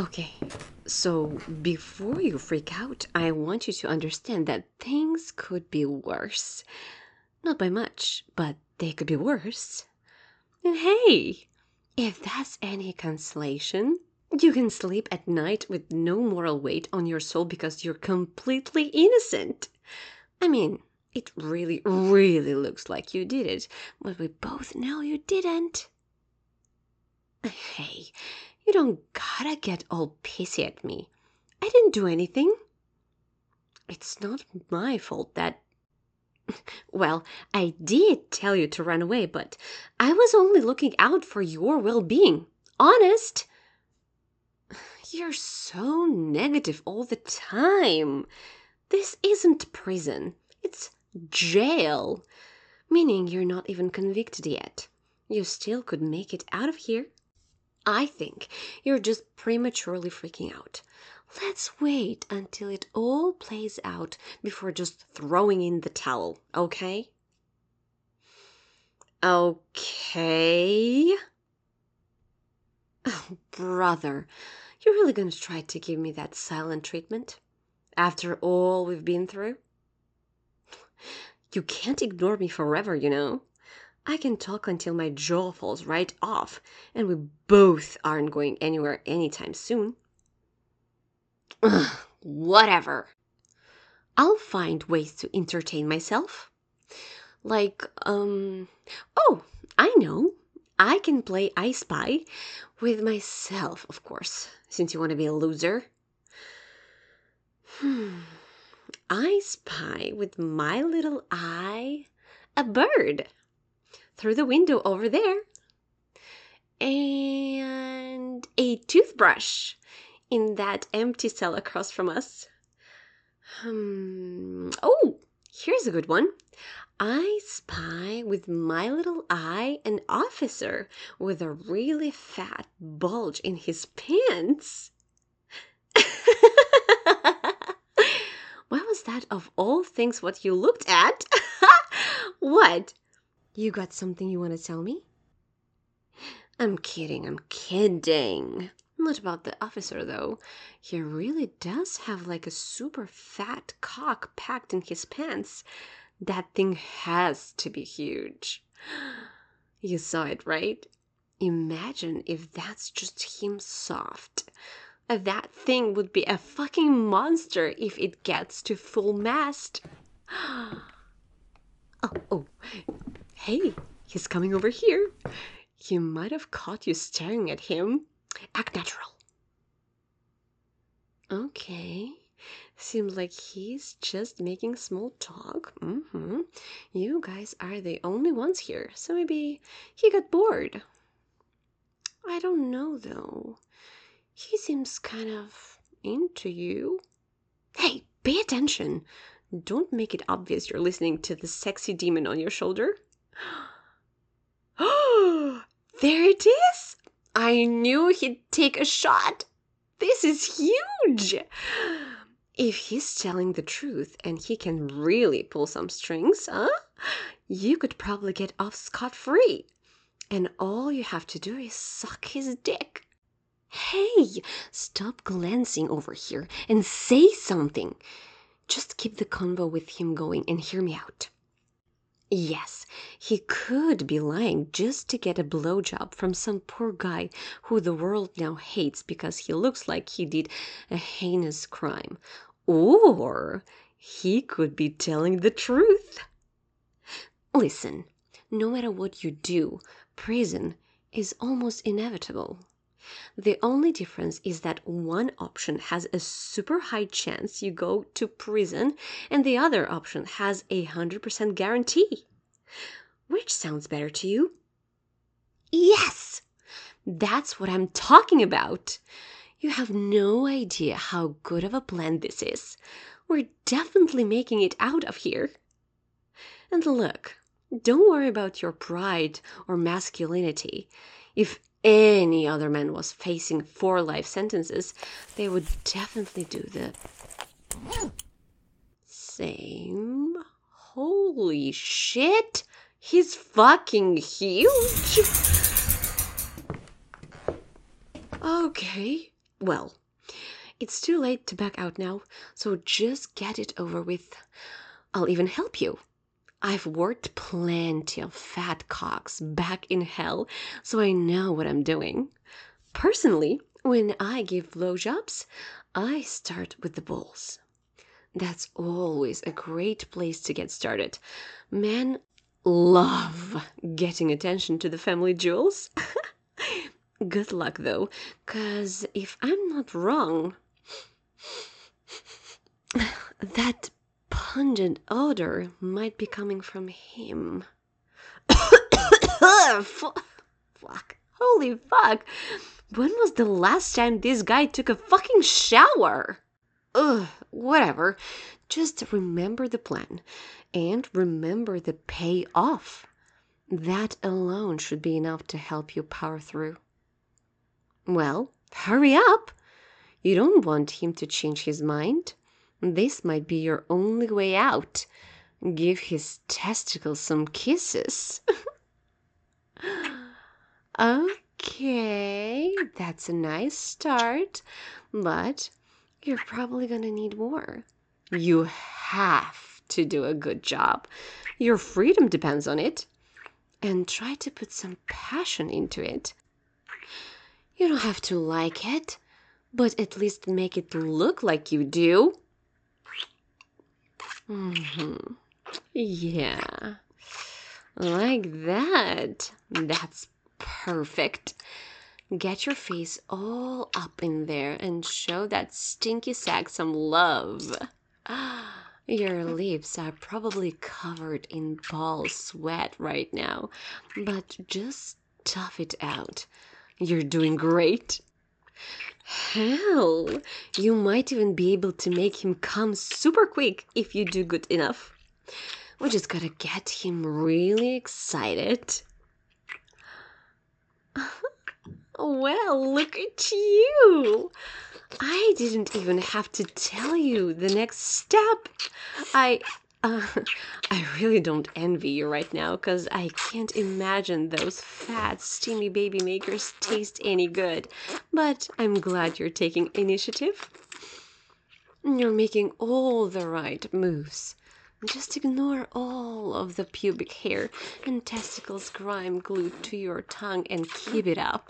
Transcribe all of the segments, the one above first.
Okay, so before you freak out, I want you to understand that things could be worse. Not by much, but they could be worse. And hey, if that's any consolation, you can sleep at night with no moral weight on your soul because you're completely innocent. I mean, it really, really looks like you did it, but we both know you didn't. Hey, you don't gotta get all pissy at me. I didn't do anything. It's not my fault that. Well, I did tell you to run away, but I was only looking out for your well being. Honest. You're so negative all the time. This isn't prison, it's jail. Meaning you're not even convicted yet. You still could make it out of here. I think you're just prematurely freaking out. Let's wait until it all plays out before just throwing in the towel, okay? Okay. Oh, brother, you're really gonna try to give me that silent treatment? After all we've been through? You can't ignore me forever, you know? I can talk until my jaw falls right off, and we both aren't going anywhere anytime soon. Ugh, whatever. I'll find ways to entertain myself. Like, oh, I know. I can play I Spy with myself, of course, since you want to be a loser. I spy with my little eye a bird through the window over there, and a toothbrush in that empty cell across from us. Oh, here's a good one. I spy with my little eye an officer with a really fat bulge in his pants. Why was that of all things what you looked at? What? You got something you want to tell me? I'm kidding. Not about the officer, though. He really does have like a super fat cock packed in his pants. That thing has to be huge. You saw it, right? Imagine if that's just him soft. That thing would be a fucking monster if it gets to full mast. Oh, hey, he's coming over here. He might have caught you staring at him. Act natural. Okay. Seems like he's just making small talk. You guys are the only ones here, so maybe he got bored. I don't know, though. He seems kind of into you. Hey, pay attention. Don't make it obvious you're listening to the sexy demon on your shoulder. Oh, there it is. I knew he'd take a shot. This is huge. If he's telling the truth and he can really pull some strings, you could probably get off scot-free. And all you have to do is suck his dick. Hey, stop glancing over here and say something. Just keep the convo with him going and hear me out. Yes, he could be lying just to get a blowjob from some poor guy who the world now hates because he looks like he did a heinous crime. Or he could be telling the truth. Listen, no matter what you do, prison is almost inevitable. The only difference is that one option has a super high chance you go to prison and the other option has 100% guarantee. Which sounds better to you? Yes! That's what I'm talking about. You have no idea how good of a plan this is. We're definitely making it out of here. And look, don't worry about your pride or masculinity. If any other man was facing 4 life sentences, they would definitely do the same. Holy shit! He's fucking huge! Okay, Well, it's too late to back out now, so just get it over with. I'll even help you. I've worked plenty of fat cocks back in hell, so I know what I'm doing. Personally, when I give blowjobs, I start with the balls. That's always a great place to get started. Men love getting attention to the family jewels. Good luck though, cause if I'm not wrong, that pungent odor might be coming from him. Fuck. Holy fuck. When was the last time this guy took a fucking shower? Ugh, whatever. Just remember the plan and remember the payoff. That alone should be enough to help you power through. Well, hurry up. You don't want him to change his mind. This might be your only way out. Give his testicles some kisses. Okay, that's a nice start, but you're probably gonna need more. You have to do a good job. Your freedom depends on it. And try to put some passion into it. You don't have to like it, but at least make it look like you do. Yeah, like that. That's perfect. Get your face all up in there and show that stinky sack some love. Your lips are probably covered in ball sweat right now, but just tough it out. You're doing great. Hell, you might even be able to make him come super quick if you do good enough. We just gotta get him really excited. Well, look at you. I didn't even have to tell you the next step. I really don't envy you right now, because I can't imagine those fat, steamy baby makers taste any good. But I'm glad you're taking initiative. You're making all the right moves. Just ignore all of the pubic hair and testicles grime glued to your tongue and keep it up.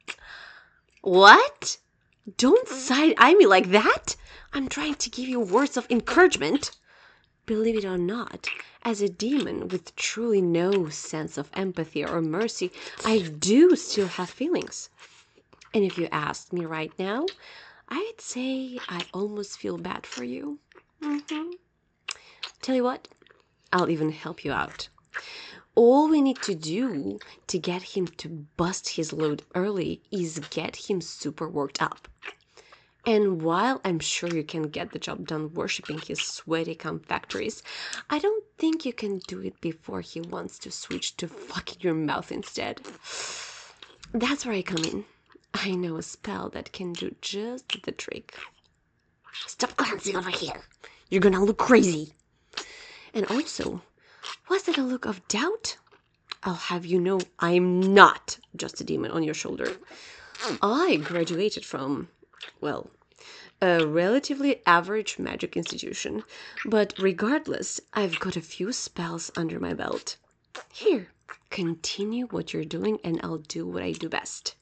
What? Don't side-eye me like that! I'm trying to give you words of encouragement. Believe it or not, as a demon with truly no sense of empathy or mercy, I do still have feelings. And if you asked me right now, I'd say I almost feel bad for you. Tell you what, I'll even help you out. All we need to do to get him to bust his load early is get him super worked up. And while I'm sure you can get the job done worshipping his sweaty cum factories, I don't think you can do it before he wants to switch to fucking your mouth instead. That's where I come in. I know a spell that can do just the trick. Stop glancing over here. You're gonna look crazy. And also, was that a look of doubt? I'll have you know I'm not just a demon on your shoulder. I graduated from, well, a relatively average magic institution, but regardless, I've got a few spells under my belt. Here, continue what you're doing and I'll do what I do best.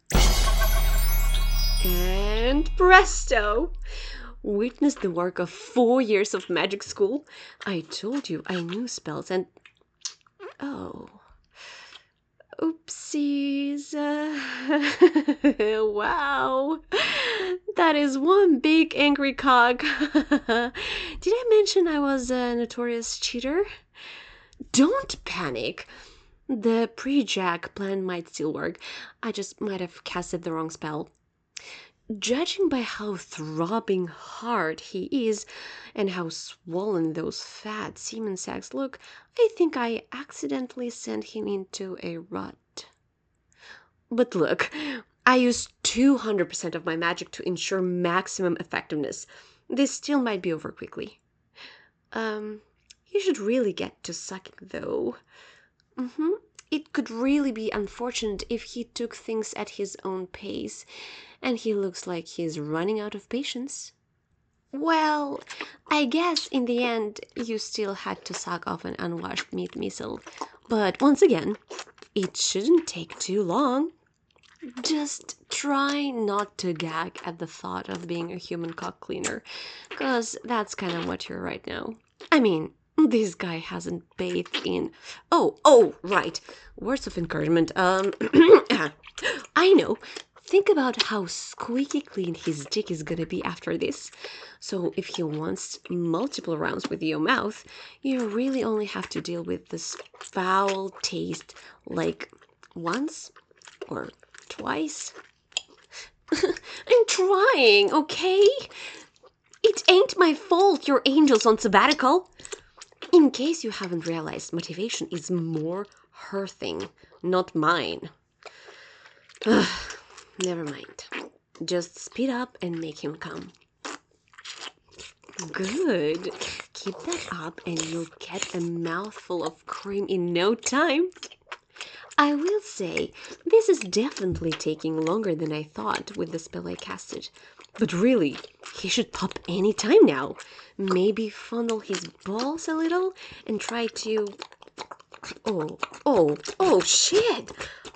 And presto! Witness the work of 4 years of magic school. I told you I knew spells and... Oh. Oopsies. Wow. That is one big angry cog. Did I mention I was a notorious cheater? Don't panic. The pre-jack plan might still work. I just might have casted the wrong spell. Judging by how throbbing hard he is and how swollen those fat semen sacs look, I think I accidentally sent him into a rut. But look, I used 200% of my magic to ensure maximum effectiveness. This still might be over quickly. You should really get to sucking though. it could really be unfortunate if he took things at his own pace, and he looks like he's running out of patience. Well, I guess in the end you still had to suck off an unwashed meat missile. But once again, it shouldn't take too long. Just try not to gag at the thought of being a human cock cleaner, cause that's kind of what you're right now. I mean, this guy hasn't bathed in... Oh, right. Words of encouragement. I know. Think about how squeaky clean his dick is gonna be after this. So if he wants multiple rounds with your mouth, you really only have to deal with this foul taste like once or twice. I'm trying, okay? It ain't my fault your angel's on sabbatical. In case you haven't realized, motivation is more her thing, not mine. Never mind. Just speed up and make him come. Good. Keep that up and you'll get a mouthful of cream in no time. I will say, this is definitely taking longer than I thought with the spell I casted. But really, he should pop any time now. Maybe fondle his balls a little and try to... Oh, shit!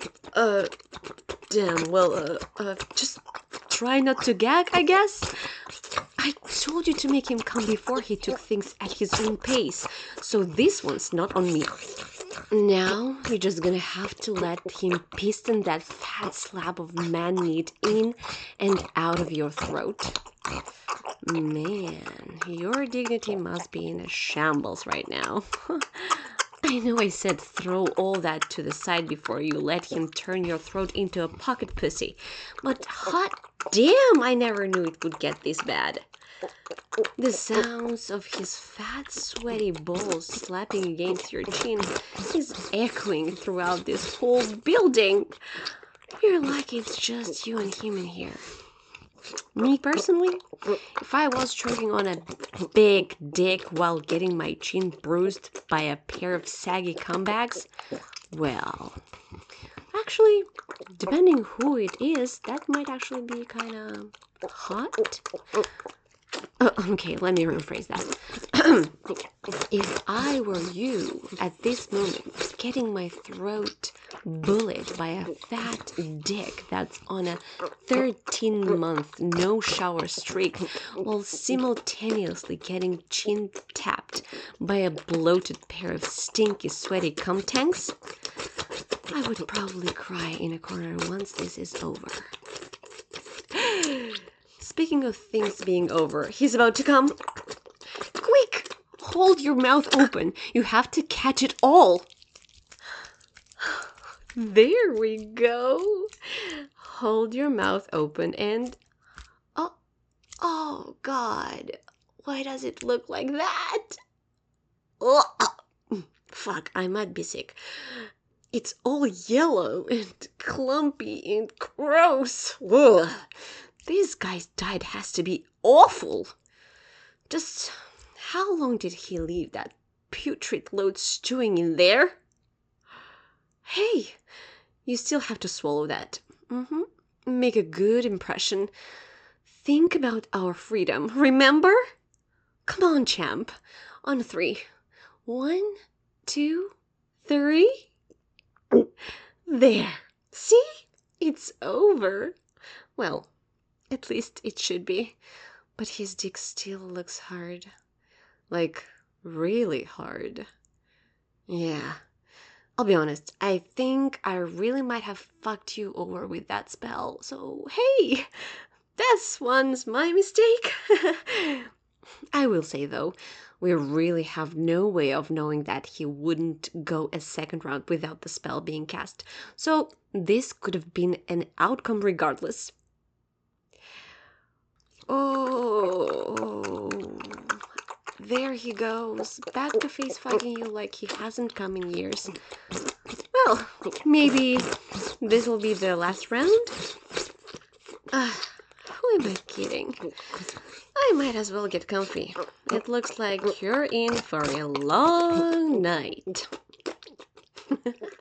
Damn, well, just try not to gag, I guess? I told you to make him come before he took things at his own pace, so this one's not on me. Now, you're just gonna have to let him piston that fat slab of man meat in and out of your throat. Man, your dignity must be in a shambles right now. I know I said throw all that to the side before you let him turn your throat into a pocket pussy, but hot damn, I never knew it would get this bad. The sounds of his fat, sweaty balls slapping against your chin is echoing throughout this whole building. You're like it's just you and him in here. Me personally, if I was choking on a big dick while getting my chin bruised by a pair of saggy cumbags, well, actually, depending who it is, that might actually be kind of hot. Okay, let me rephrase that. If I were you at this moment, getting my throat bullied by a fat dick that's on a 13-month no-shower streak while simultaneously getting chin tapped by a bloated pair of stinky, sweaty cum tanks, I would probably cry in a corner once this is over. Speaking of things being over, he's about to come. Quick! Hold your mouth open. You have to catch it all. There we go. Hold your mouth open and... Oh, God. Why does it look like that? Oh, fuck, I might be sick. It's all yellow and clumpy and gross. Ugh. This guy's diet has to be awful. Just how long did he leave that putrid load stewing in there? Hey, you still have to swallow that. Make a good impression. Think about our freedom, remember? Come on, champ. On 3. 1, 2, 3. There. See? It's over. Well, at least it should be. But his dick still looks hard. Like, really hard. Yeah. I'll be honest, I think I really might have fucked you over with that spell. So, hey, this one's my mistake. I will say, though, we really have no way of knowing that he wouldn't go a second round without the spell being cast. So, this could have been an outcome regardless. Oh, there he goes, back to face fucking you like he hasn't come in years. Well, maybe this will be the last round? Who am I kidding? I might as well get comfy. It looks like you're in for a long night.